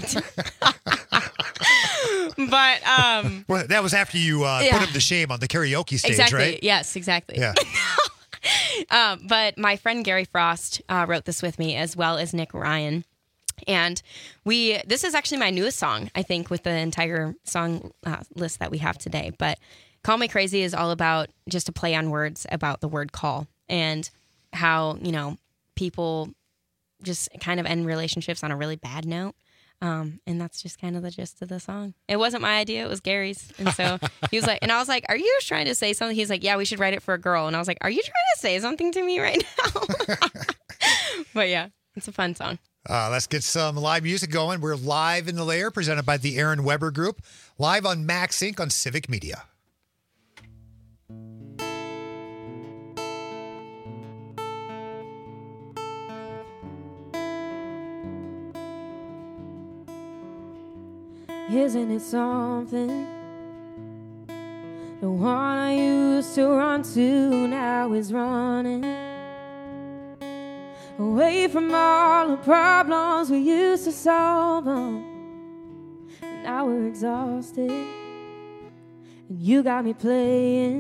well, that was after you put him to shame on the karaoke stage, right? Yes, exactly. Yeah. But my friend Gary Frost wrote this with me, as well as Nick Ryan. And this is actually my newest song, I think, with the entire song list that we have today. But Call Me Crazy is all about just a play on words about the word call and how, people just kind of end relationships on a really bad note. And that's just kind of the gist of the song. It wasn't my idea. It was Gary's. And so he was like, and I was like, are you trying to say something? He's like, yeah, we should write it for a girl. And I was like, are you trying to say something to me right now? But yeah, it's a fun song. Let's get some live music going. We're live in the Lair, presented by the Aaron Weber Group, live on Max Inc. on Civic Media. Isn't it something? The one I used to run to now is running away from all the problems we used to solve them. Now we're exhausted, and you got me playing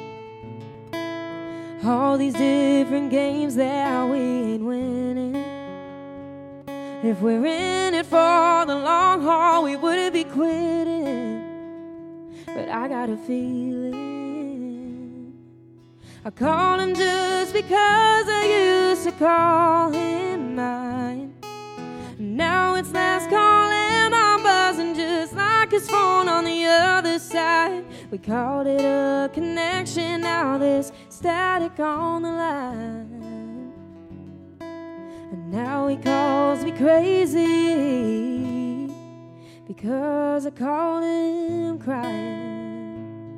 all these different games that we ain't winning. If we're in it for the long haul, we wouldn't be quitting. But I got a feeling I called him just because I used to call him mine. Now it's last call and I'm buzzing just like his phone on the other side. We called it a connection, now there's static on the line. And now he calls me crazy because I called him crying.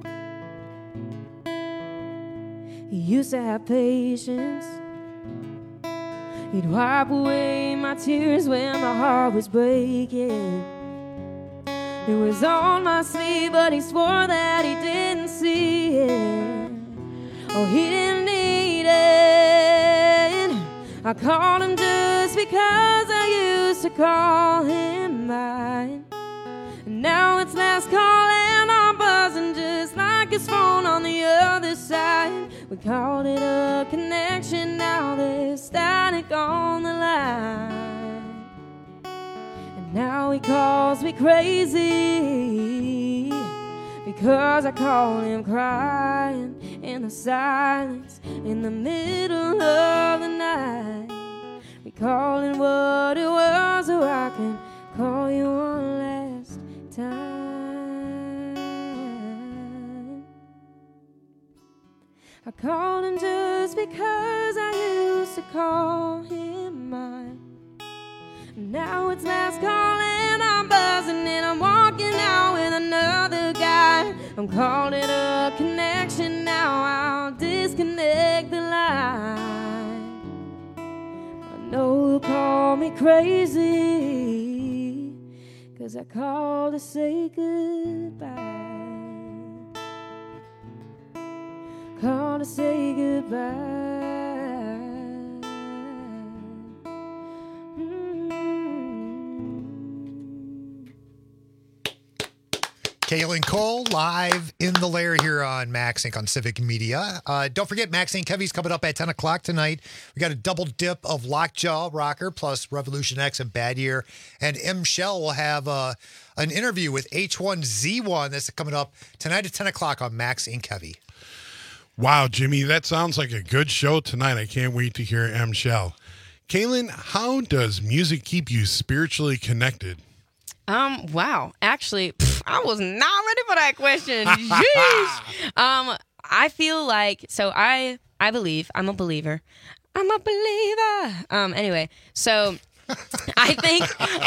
He used to have patience. He'd wipe away my tears when my heart was breaking. It was on my sleeve, but he swore that he didn't see it. Oh, he didn't need it. I called him just because I used to call him mine. And now it's last call and I'm buzzing just like his phone on the other side. We called it a connection, now there's static on the line. And now he calls me crazy because I called him crying in the silence in the middle of the night. We call it what it was, or I can call you one last time. I called him just because I used to call him mine. Now it's last call and I'm buzzing and I'm walking out with another guy. I'm calling it a connection, now I'll disconnect the line. I know you'll call me crazy, 'cause I called to say goodbye. Call to say goodbye. Kaylin Cole live in the lair here on Max Inc. on Civic Media. Don't forget, Max Inc. Heavy's coming up at 10 o'clock tonight. We got a double dip of Lockjaw Rocker plus Revolution X and Bad Year. And M. Shell will have an interview with H1Z1 that's coming up tonight at 10 o'clock on Max Inc. Heavy. Wow, Jimmy, that sounds like a good show tonight. I can't wait to hear M. Shell. Kaylin, how does music keep you spiritually connected? Wow. Actually, I was not ready for that question. Jeez. I feel like, so I believe, I'm a believer. Anyway, so I think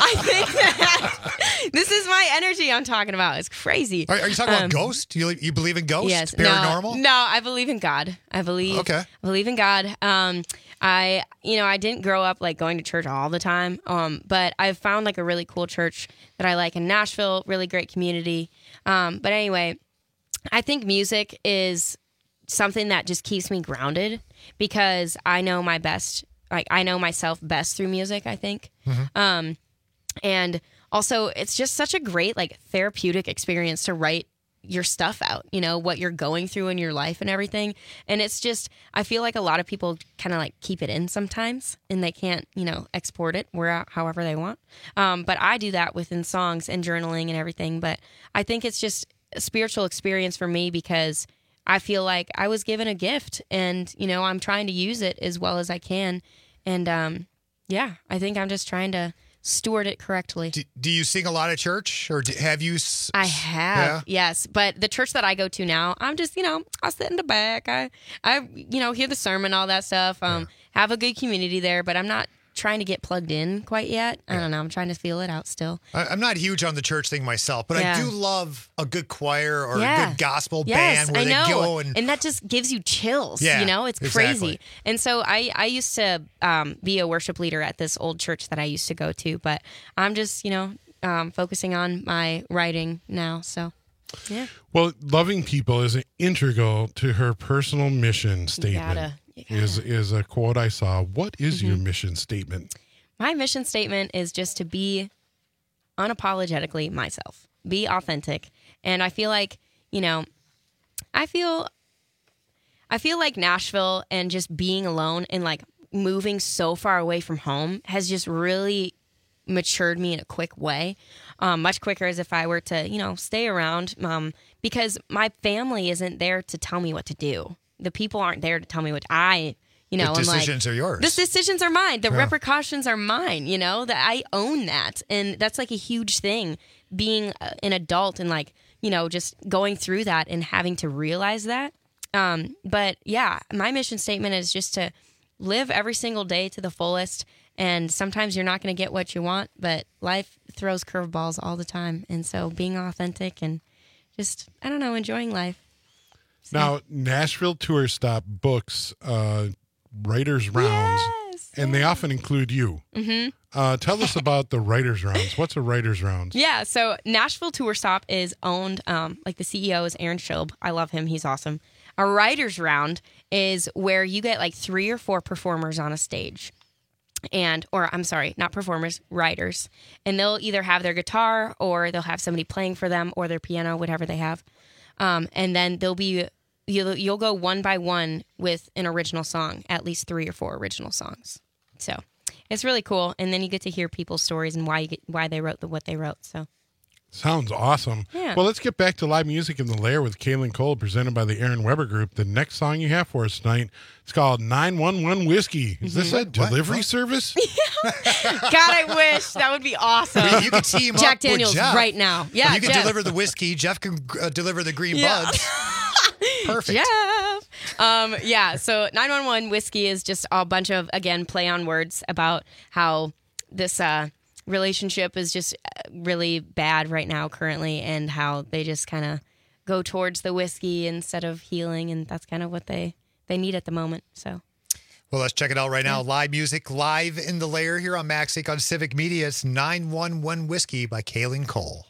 that this is my energy I'm talking about. It's crazy. Are you talking about ghosts? You believe in ghosts? Yes. Paranormal? No, I believe in God. I believe in God. I didn't grow up like going to church all the time, but I've found like a really cool church that I like in Nashville, really great community. But anyway, I think music is something that just keeps me grounded because I know my best, like I know myself best through music, I think. Mm-hmm. And also it's just such a great like therapeutic experience to write your stuff out, you know, what you're going through in your life and everything. And it's just, I feel like a lot of people kind of like keep it in sometimes and they can't, you know, export it however they want. But I do that within songs and journaling and everything. But I think it's just a spiritual experience for me because I feel like I was given a gift and, you know, I'm trying to use it as well as I can. And I think I'm just trying to steward it correctly. Do you sing a lot at church or have you? I have, yes. But the church that I go to now, I'm just, you know, I sit in the back. I hear the sermon, all that stuff. Have a good community there, but I'm not trying to get plugged in quite yet. I don't know. I'm trying to feel it out still. I'm not huge on the church thing myself, but I do love a good choir or a good gospel band where they go and that just gives you chills. You know, it's crazy. Exactly. And so I used to be a worship leader at this old church that I used to go to, but I'm just, you know, focusing on my writing now. So, yeah. Well, loving people is integral to her personal mission statement. Is a quote I saw. What is your mission statement? My mission statement is just to be unapologetically myself, be authentic. And I feel like, you know, I feel like Nashville and just being alone and like moving so far away from home has just really matured me in a quick way, much quicker as if I were to, you know, stay around because my family isn't there to tell me what to do. The people aren't there to tell me what the decisions are yours. The decisions are mine. The repercussions are mine, you know, that I own that. And that's like a huge thing being an adult and like, you know, just going through that and having to realize that. But yeah, my mission statement is just to live every single day to the fullest. And sometimes you're not going to get what you want, but life throws curveballs all the time. And so being authentic and just, I don't know, enjoying life. Now, Nashville Tour Stop books writers' rounds, and they often include you. Mm-hmm. Tell us about the writers' rounds. What's a writers' rounds? Yeah, so Nashville Tour Stop is owned, like the CEO is Aaron Schilb. I love him. He's awesome. A writers' round is where you get like 3 or 4 performers on a stage. Not performers, writers. And they'll either have their guitar or they'll have somebody playing for them or their piano, whatever they have. And then you'll go one by one with an original song, at least 3 or 4 original songs. So it's really cool. And then you get to hear people's stories and why they wrote what they wrote. So sounds awesome. Yeah. Well, let's get back to live music in the lair with Kaylin Cole, presented by the Aaron Weber Group. The next song you have for us tonight is called 911 Whiskey. Is this a delivery service? God, I wish. That would be awesome. You can team Jack up Daniels with Jeff right now. Yeah, you can Jeff. deliver the whiskey. Jeff can deliver the green buds. Perfect. Jeff. So 911 Whiskey is just a bunch of, again, play on words about how this relationship is just really bad right now currently and how they just kind of go towards the whiskey instead of healing, and that's kind of what they need at the moment. So well, let's check it out right now. Live music, live in the lair here on Max Inc. on Civic Media. It's 911 Whiskey by Kaylin Cole.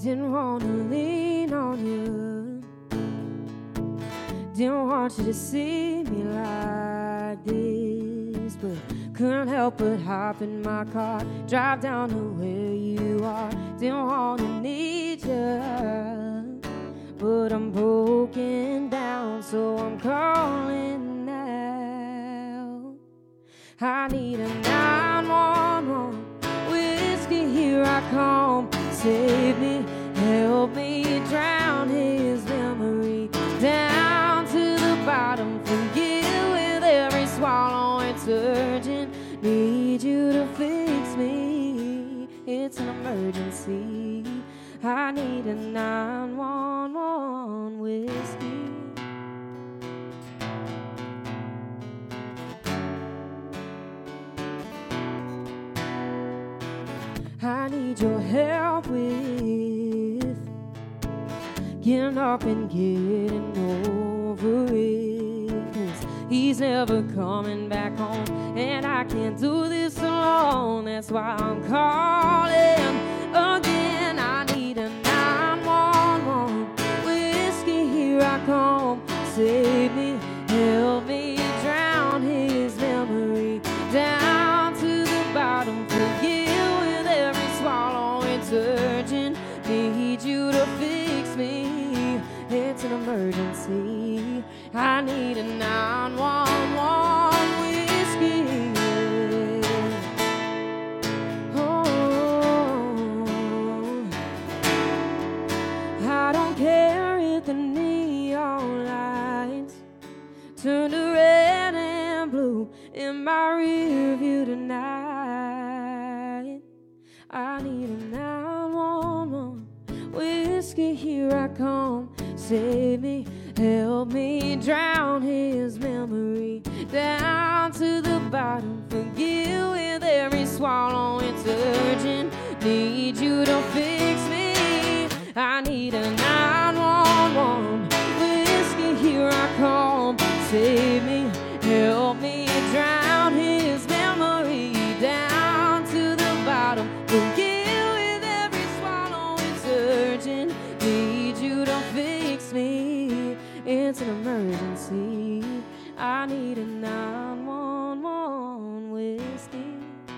Didn't want to lean on you. Didn't want you to see me like this, but couldn't help but hop in my car, drive down to where you are. Didn't want to need you, but I'm broken down, so I'm calling now. I need a 911 whiskey, here I come. Save me, help me drown his memory down to the bottom. Forget with every swallow, it's urgent. Need you to fix me, it's an emergency. I need a 911 whiskey. I need your help with getting up and getting over it, 'cause he's never coming back home, and I can't do this alone. That's why I'm calling again. I need a 911 whiskey, here I come. Save me, help me drown his memory down to the bottom. Forgive with every swallow, it's urgent. Need you to fix me, it's an emergency. I need a 911 whiskey. Oh, I don't care if the neon lights turn to red and blue in my rear view tonight. I need a 911 whiskey, here I come. Save me, help me drown his memory down to the bottom. Forgive with every swallow, it's urgent. Need you to fix me. I need a 911 whiskey, here I come. Save me, help me drown his memory down to the bottom. Forgive with every swallow, it's urgent. Need you to fix me, it's an emergency. I need a 911 whiskey.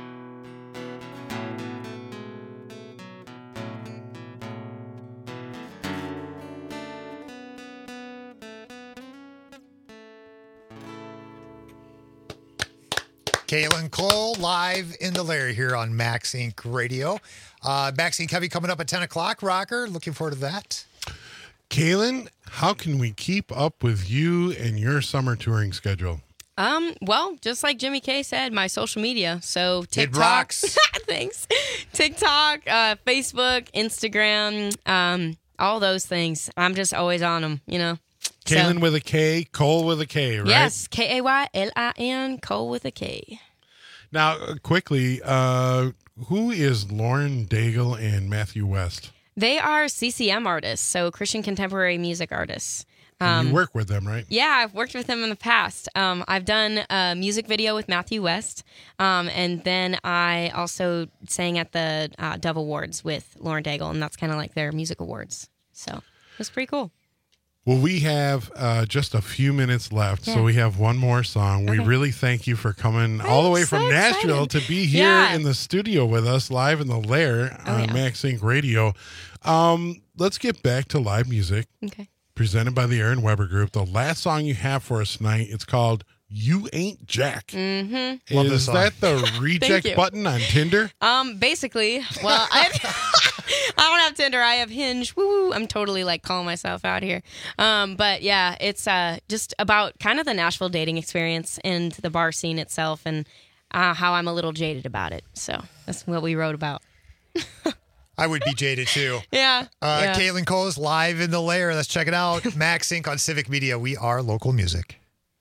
Caitlin Cole live in the lair here on Max Inc. Radio. Max Inc. Heavy coming up at 10 o'clock. Rocker, looking forward to that. Kaylin, how can we keep up with you and your summer touring schedule? Well, just like Jimmy K said, my social media. So TikTok. It rocks. Thanks. TikTok, Facebook, Instagram, all those things. I'm just always on them, you know. Kaylin with a K, Cole with a K, right? Yes, Kaylin, Cole with a K. Now, quickly, who is Lauren Daigle and Matthew West? They are CCM artists, so Christian contemporary music artists. You work with them, right? Yeah, I've worked with them in the past. I've done a music video with Matthew West, and then I also sang at the Dove Awards with Lauren Daigle, and that's kind of like their music awards. So it was pretty cool. Well, we have just a few minutes left, so we have one more song. We really thank you for coming all the way from Nashville to be here in the studio with us, live in the lair on Max Inc. Radio. Let's get back to live music. Okay. Presented by the Aaron Weber Group. The last song you have for us tonight, it's called You Ain't Jack. Mm-hmm. Love this Is song. that the reject button on Tinder? Basically, well, I don't have Tinder. I have Hinge. Woo! I'm totally like calling myself out here. But yeah, it's just about kind of the Nashville dating experience and the bar scene itself, and how I'm a little jaded about it. So that's what we wrote about. I would be jaded too. Yeah. Caitlin Cole is live in the lair. Let's check it out. Max Inc. on Civic Media. We are local music.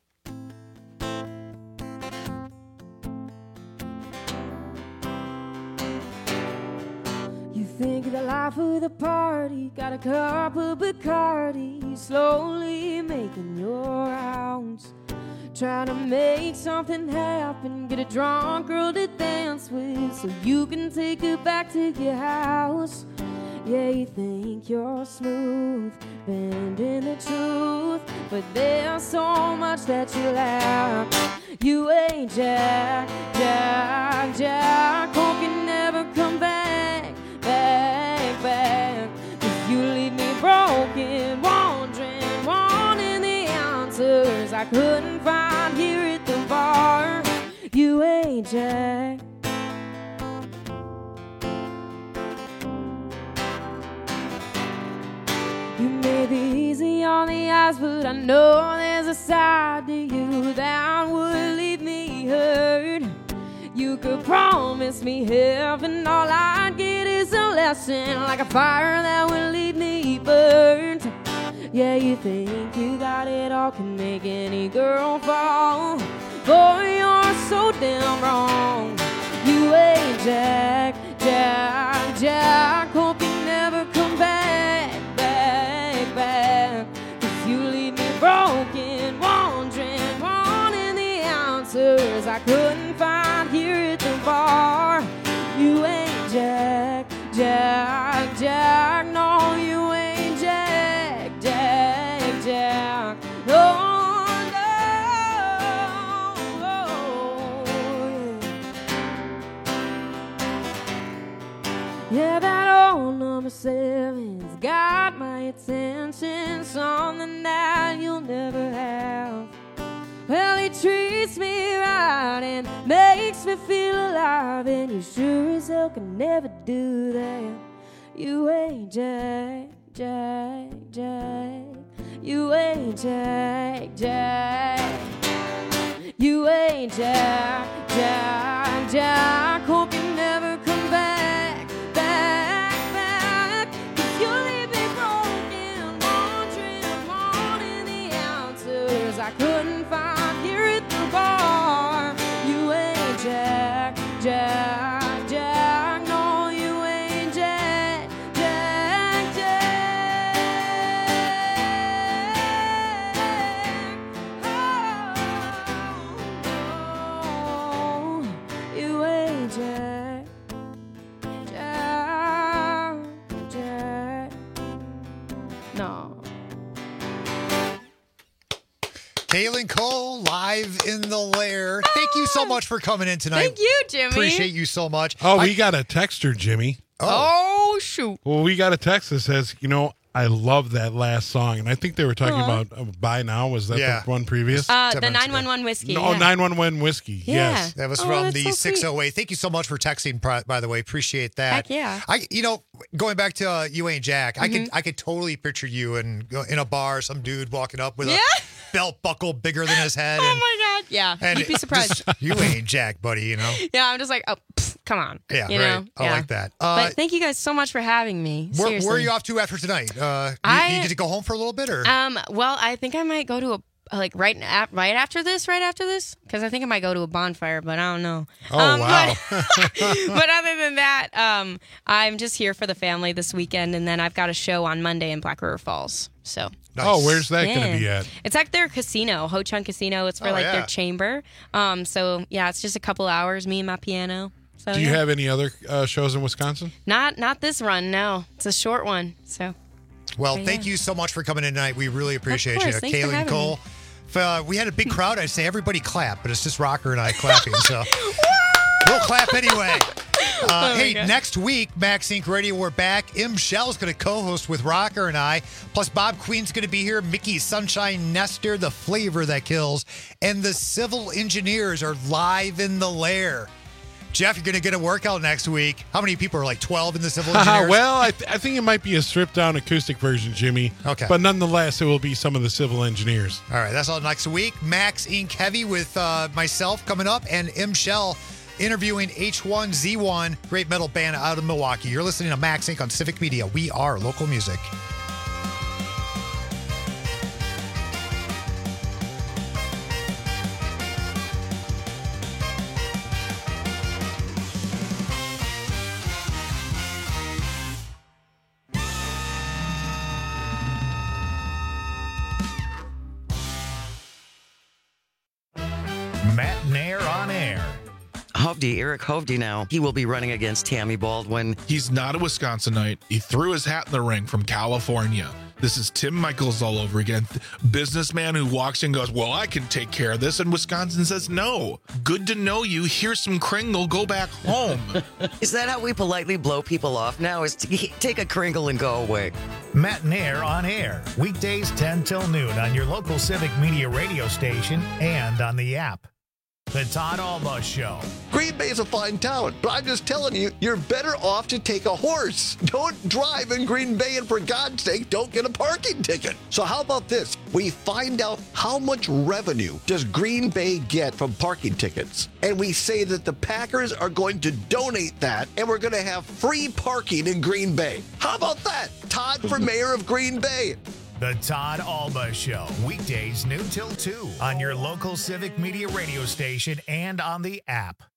You think of the life of the party, got a cup of Bacardi, slowly making your rounds. Trying to make something happen, get a drunk girl to dance with, so you can take her back to your house. Yeah, you think you're smooth, bending the truth, but there's so much that you lack. You ain't Jack, Jack, Jack. Hope you never come back, back, back. 'Cause you leave me broken, wondering, wanting the answers I couldn't find here at the bar. You ain't Jack. You may be easy on the eyes, but I know there's a side to you that would leave me hurt. You could promise me heaven, all I'd get is a lesson, like a fire that would leave me burnt. Yeah, you think you got it all, can make any girl fall. Boy, you're so damn wrong. You ain't Jack, Jack, Jack. Hope you never come back, back, back. 'Cause you leave me broken, wondering, wanting the answers I couldn't find here at the bar. You ain't Jack, Jack, Jack. No, you ain't Jack, Jack, Jack. No. Yeah, that old number 7's got my attention, something that you'll never have. Well, he treats me right and makes me feel alive, and you sure as hell can never do that. You ain't Jack, Jack, Jack. You ain't Jack, Jack. You ain't Jack, Jack, Jack. Hope you never come back, back, back. 'Cause you leave me broken, wondering, wanting the answers I couldn't find here at the bar. You ain't Jack, Jack, Jack. No, you ain't Jack, Jack, Jack. Oh, you ain't Jack, Jack, Jack. No. Kaylin Cole, live in the lair. Thank you so much for coming in tonight. Thank you, Jimmy. Appreciate you so much. Oh, we got a texter, Jimmy. Oh, shoot. Well, we got a text that says, I love that last song. And I think they were talking about Buy Now. Was that the one previous? The 911 Whiskey. No, 911 Whiskey. Yeah. Yes. That was from the 608. Thank you so much for texting, by the way. Appreciate that. Heck yeah. Going back to You Ain't Jack, Mm-hmm. I could totally picture you in a bar, some dude walking up with a belt buckle bigger than his head. Oh, my God. Yeah. And You'd be surprised. You ain't Jack, buddy, Yeah, I'm just like, oh, come on. Yeah, you right. know? I like that. But thank you guys so much for having me. Where Seriously. are you off to after tonight? You get to go home for a little bit, or? Well, I think I might go to right after this, because I think I might go to a bonfire, but I don't know. Oh, wow. But other than that, I'm just here for the family this weekend, and then I've got a show on Monday in Black River Falls. So. Nice. Oh, where's that going to be at? It's at their casino, Ho Chun Casino. It's for their chamber. So yeah, it's just a couple hours. Me and my piano. So, do you have any other shows in Wisconsin? Not this run. No, it's a short one. So. Well, thank you so much for coming in tonight. We really appreciate you, Thanks for Kaylin having Cole. If we had a big crowd, I'd say everybody clap, but it's just Rocker and I clapping, so we'll clap anyway. Hey, next week, Max Inc. Radio, we're back. M. Shell's going to co-host with Rocker and I. Plus, Bob Queen's going to be here. Mickey Sunshine Nestor, the flavor that kills. And the Civil Engineers are live in the lair. Jeff, you're going to get a workout next week. How many people are like 12 in the Civil Engineers? Well, I think it might be a stripped-down acoustic version, Jimmy. Okay. But nonetheless, it will be some of the Civil Engineers. All right, that's all next week. Max Inc. Heavy with myself coming up, and M. Shell interviewing H1Z1, great metal band out of Milwaukee. You're listening to Max Inc. on Civic Media. We are local music. Matt Nair on air. Hovde, Eric Hovde now. He will be running against Tammy Baldwin. He's not a Wisconsinite. He threw his hat in the ring from California. This is Tim Michaels all over again. Businessman who walks in and goes, well, I can take care of this. And Wisconsin says, no. Good to know you. Here's some Kringle. Go back home. Is that how we politely blow people off now? Is to take a Kringle and go away? Matt and Air on air. Weekdays 10 till noon on your local Civic Media radio station and on the app. The Todd Alba Show. Green Bay is a fine town, but I'm just telling you, you're better off to take a horse. Don't drive in Green Bay, and for God's sake, don't get a parking ticket. So how about this? We find out how much revenue does Green Bay get from parking tickets, and we say that the Packers are going to donate that, and we're going to have free parking in Green Bay. How about that? Todd for mayor of Green Bay. The Todd Alba Show, weekdays noon till 2 on your local Civic Media radio station and on the app.